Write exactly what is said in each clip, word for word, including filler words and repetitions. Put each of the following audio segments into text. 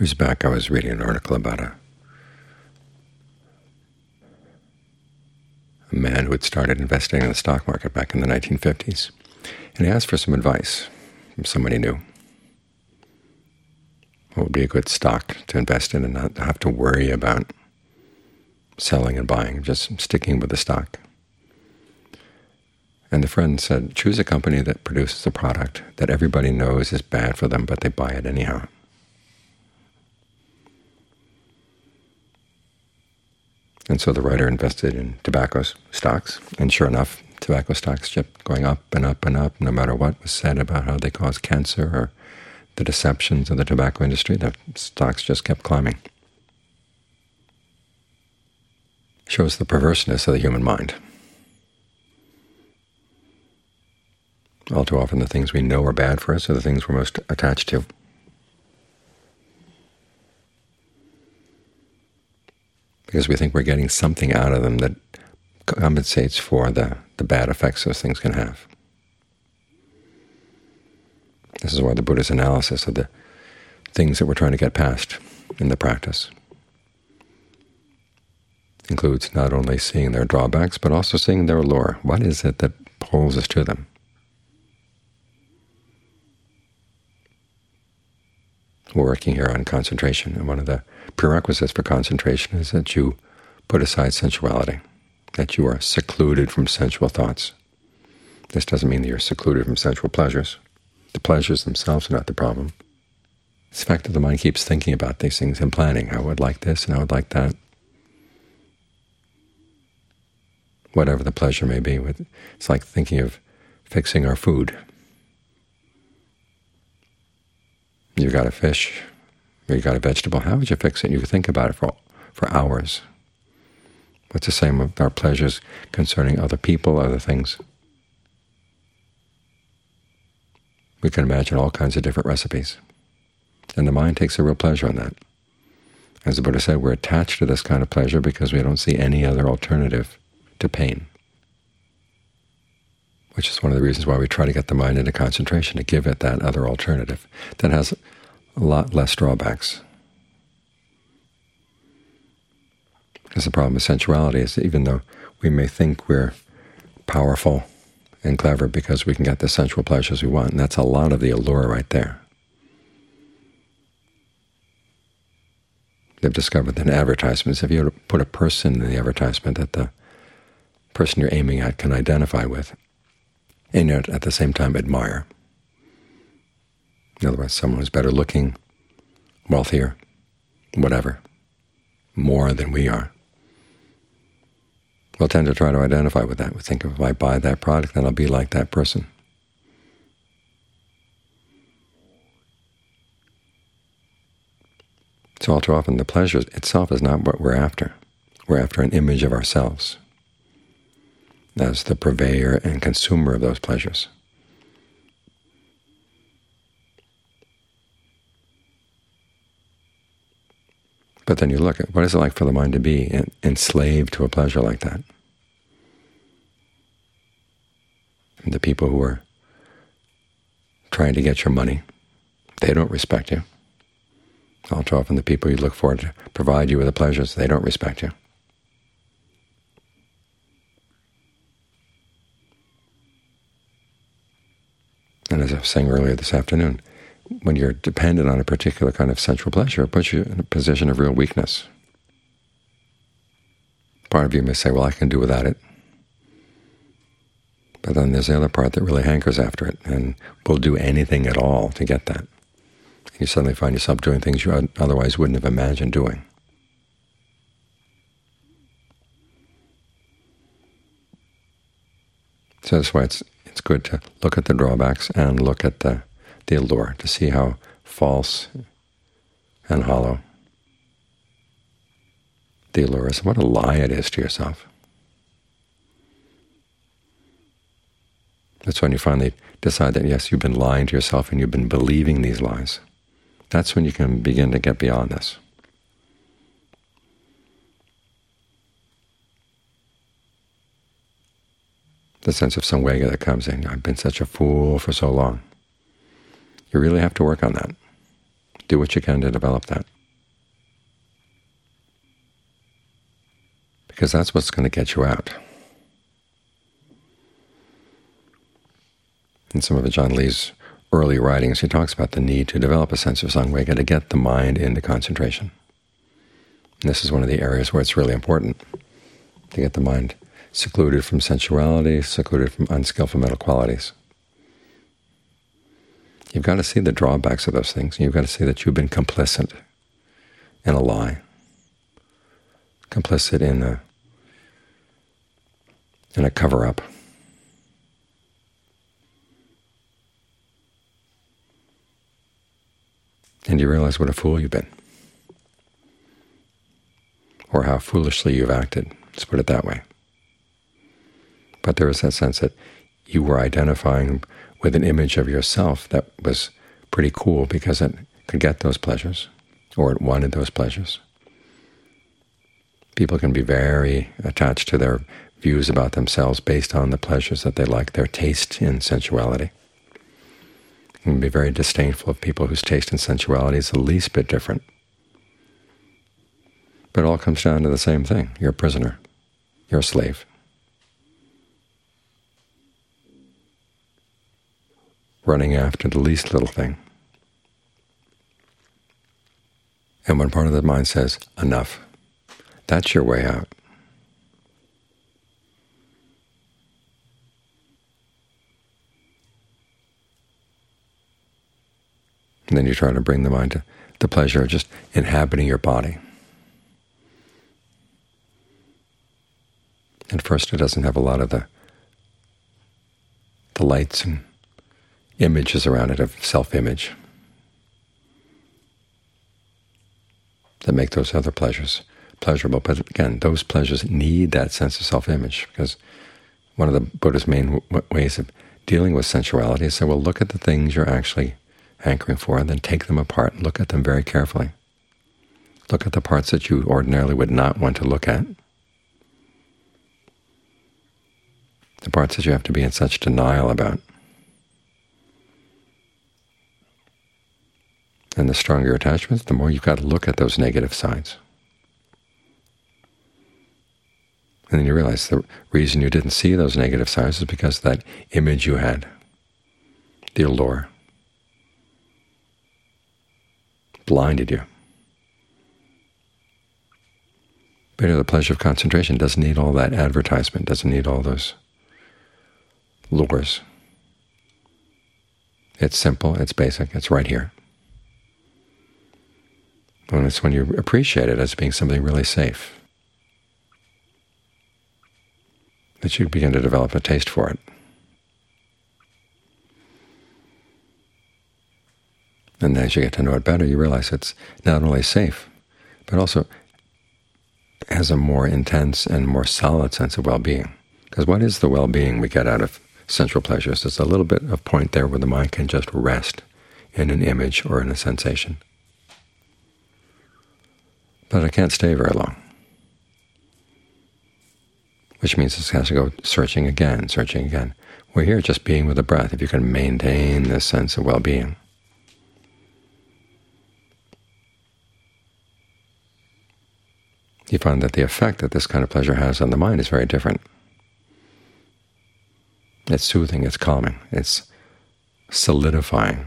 Years back I was reading an article about a, a man who had started investing in the stock market back in the nineteen fifties, and he asked for some advice from somebody new. What would be a good stock to invest in and not have to worry about selling and buying, just sticking with the stock? And the friend said, choose a company that produces a product that everybody knows is bad for them, but they buy it anyhow. And so the writer invested in tobacco stocks, and sure enough, tobacco stocks kept going up and up and up, no matter what was said about how they cause cancer or the deceptions of the tobacco industry. The stocks just kept climbing. Shows the perverseness of the human mind. All too often the things we know are bad for us are the things we're most attached to. Because we think we're getting something out of them that compensates for the, the bad effects those things can have. This is why the Buddha's analysis of the things that we're trying to get past in the practice includes not only seeing their drawbacks, but also seeing their allure. What is it that pulls us to them? We're working here on concentration, and one of the prerequisites for concentration is that you put aside sensuality, that you are secluded from sensual thoughts. This doesn't mean that you're secluded from sensual pleasures. The pleasures themselves are not the problem. It's the fact that the mind keeps thinking about these things and planning, I would like this and I would like that. Whatever the pleasure may be. It's like thinking of fixing our food. You've got a fish, or you've got a vegetable. How would you fix it? You could think about it for, for hours. It's the same with our pleasures concerning other people, other things. We can imagine all kinds of different recipes. And the mind takes a real pleasure in that. As the Buddha said, we're attached to this kind of pleasure because we don't see any other alternative to pain, which is one of the reasons why we try to get the mind into concentration, to give it that other alternative that has a lot less drawbacks. Because the problem with sensuality is that even though we may think we're powerful and clever because we can get the sensual pleasures we want, and that's a lot of the allure right there. They've discovered that in advertisements, if you put a person in the advertisement that the person you're aiming at can identify with, and yet at the same time admire. In other words, someone who's better looking, wealthier, whatever, more than we are. We'll tend to try to identify with that. We think if I buy that product, then I'll be like that person. So all too often the pleasure itself is not what we're after. We're after an image of ourselves as the purveyor and consumer of those pleasures. But then you look at what is it like for the mind to be enslaved to a pleasure like that? And the people who are trying to get your money, they don't respect you. All too often the people you look for to provide you with the pleasures, they don't respect you. And as I was saying earlier this afternoon, when you're dependent on a particular kind of sensual pleasure, it puts you in a position of real weakness. Part of you may say, well, I can do without it. But then there's the other part that really hankers after it and will do anything at all to get that. And you suddenly find yourself doing things you otherwise wouldn't have imagined doing. So that's why it's it's good to look at the drawbacks and look at the, the allure, to see how false and hollow the allure is. What a lie it is to yourself. That's when you finally decide that, yes, you've been lying to yourself and you've been believing these lies. That's when you can begin to get beyond this. The sense of samvega that comes in, I've been such a fool for so long. You really have to work on that. Do what you can to develop that. Because that's what's going to get you out. In some of Ajaan Lee's early writings, he talks about the need to develop a sense of Samvega to get the mind into concentration. And this is one of the areas where it's really important to get the mind secluded from sensuality, secluded from unskillful mental qualities. You've got to see the drawbacks of those things. You've got to see that you've been complicit in a lie, complicit in a, in a cover-up. And you realize what a fool you've been, or how foolishly you've acted. Let's put it that way. But there is that sense that you were identifying with an image of yourself that was pretty cool because it could get those pleasures, or it wanted those pleasures. People can be very attached to their views about themselves based on the pleasures that they like, their taste in sensuality. They can be very disdainful of people whose taste in sensuality is the least bit different. But it all comes down to the same thing. You're a prisoner. You're a slave. Running after the least little thing. And when part of the mind says, enough, that's your way out. And then you try to bring the mind to the pleasure of just inhabiting your body. At first it doesn't have a lot of the, the lights and images around it of self-image that make those other pleasures pleasurable. But again, those pleasures need that sense of self-image, because one of the Buddha's main w ways of dealing with sensuality is to say, well, look at the things you're actually hankering for, and then take them apart and look at them very carefully. Look at the parts that you ordinarily would not want to look at, the parts that you have to be in such denial about. And the stronger your attachments, the more you've got to look at those negative sides. And then you realize the reason you didn't see those negative sides is because that image you had, the allure, blinded you. But you know, the pleasure of concentration doesn't need all that advertisement, doesn't need all those lures. It's simple, it's basic, it's right here. And it's when you appreciate it as being something really safe that you begin to develop a taste for it. And as you get to know it better, you realize it's not only safe, but also has a more intense and more solid sense of well-being. Because what is the well-being we get out of sensual pleasures? There's a little bit of point there where the mind can just rest in an image or in a sensation. But it can't stay very long, which means it has to go searching again, searching again. We're here just being with the breath. If you can maintain this sense of well-being, you find that the effect that this kind of pleasure has on the mind is very different. It's soothing, it's calming, it's solidifying.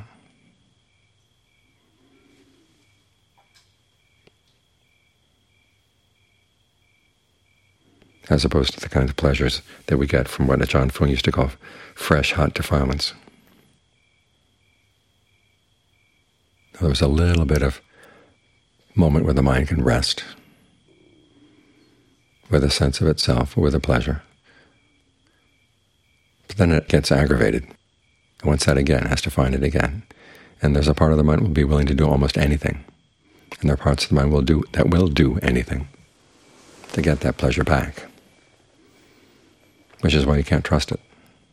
As opposed to the kinds of pleasures that we get from what Ajaan Fuang used to call fresh, hot defilements. There was a little bit of moment where the mind can rest with a sense of itself, or with a pleasure. But then it gets aggravated. It wants that again, has to find it again. And there's a part of the mind that will be willing to do almost anything. And there are parts of the mind will do, that will do anything to get that pleasure back, which is why you can't trust it.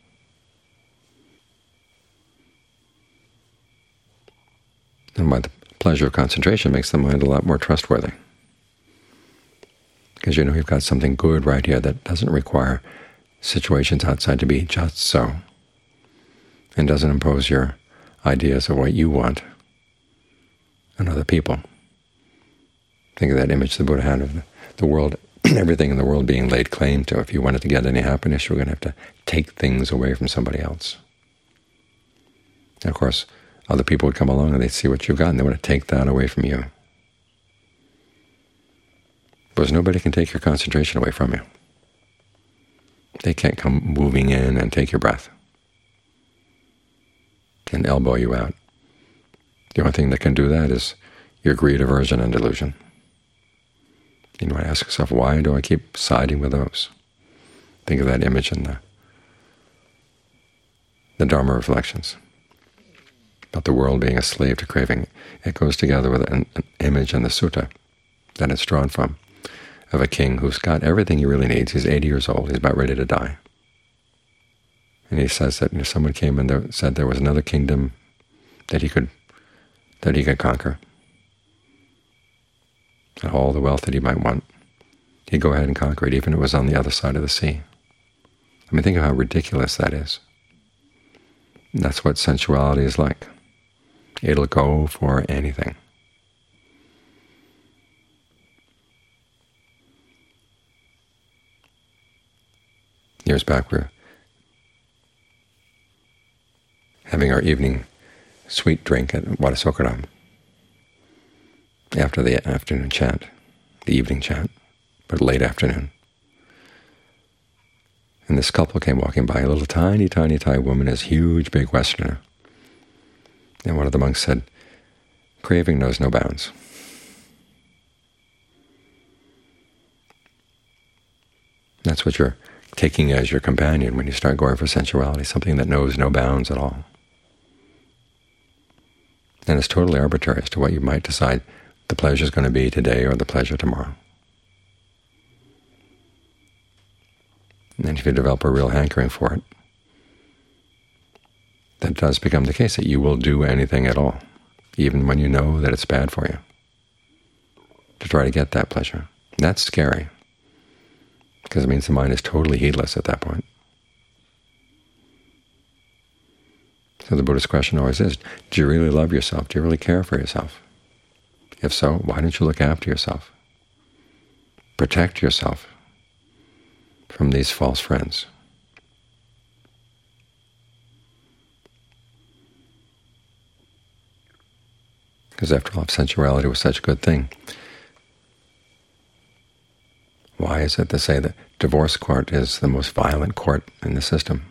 And why the pleasure of concentration makes the mind a lot more trustworthy. Because you know you've got something good right here that doesn't require situations outside to be just so, and doesn't impose your ideas of what you want on other people. Think of that image the Buddha had of the, the world, everything in the world being laid claim to. If you wanted to get any happiness, you were going to have to take things away from somebody else. And of course, other people would come along and they'd see what you've got, and they want to take that away from you. Because nobody can take your concentration away from you. They can't come moving in and take your breath and elbow you out. The only thing that can do that is your greed, aversion, and delusion. You might ask yourself, why do I keep siding with those? Think of that image in the, the Dharma Reflections about the world being a slave to craving. It goes together with an, an image in the sutta that it's drawn from, of a king who's got everything he really needs. He's eighty years old. He's about ready to die. And he says that, you know, someone came and there, said there was another kingdom that he could that he could conquer, and all the wealth that he might want, he'd go ahead and conquer it, even if it was on the other side of the sea. I mean, think of how ridiculous that is. And that's what sensuality is like. It'll go for anything. Years back, we were having our evening sweet drink at Wadasokaram after the afternoon chant, the evening chant, but late afternoon. And this couple came walking by, a little tiny, tiny Thai woman, this huge, big Westerner. And one of the monks said, "Craving knows no bounds." That's what you're taking as your companion when you start going for sensuality, something that knows no bounds at all. And it's totally arbitrary as to what you might decide the pleasure is going to be today or the pleasure tomorrow. And then if you develop a real hankering for it, that does become the case, that you will do anything at all, even when you know that it's bad for you, to try to get that pleasure. That's scary, because it means the mind is totally heedless at that point. So the Buddhist question always is, do you really love yourself? Do you really care for yourself? If so, why don't you look after yourself? Protect yourself from these false friends. Because after all, if sensuality was such a good thing, why is it to say that divorce court is the most violent court in the system?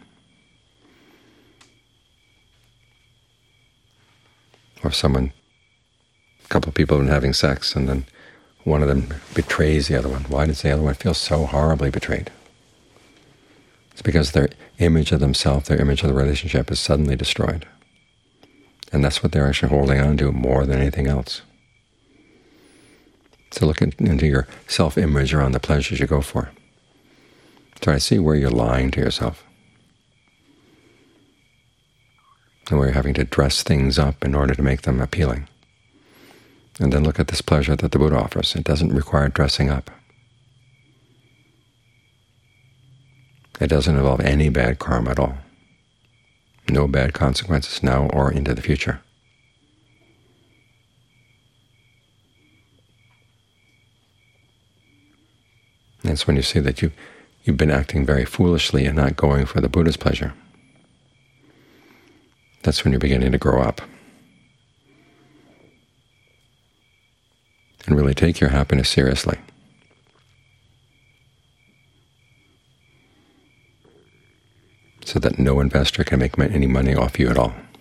Or someone, a couple of people have been having sex, and then one of them betrays the other one. Why does the other one feel so horribly betrayed? It's because their image of themselves, their image of the relationship is suddenly destroyed. And that's what they're actually holding on to more than anything else. So look in, into your self-image around the pleasures you go for. Try to see where you're lying to yourself, and where you're having to dress things up in order to make them appealing. And then look at this pleasure that the Buddha offers. It doesn't require dressing up. It doesn't involve any bad karma at all. No bad consequences now or into the future. That's when you see that you, you've been acting very foolishly and not going for the Buddha's pleasure. That's when you're beginning to grow up and really take your happiness seriously. So that no investor can make any money off you at all.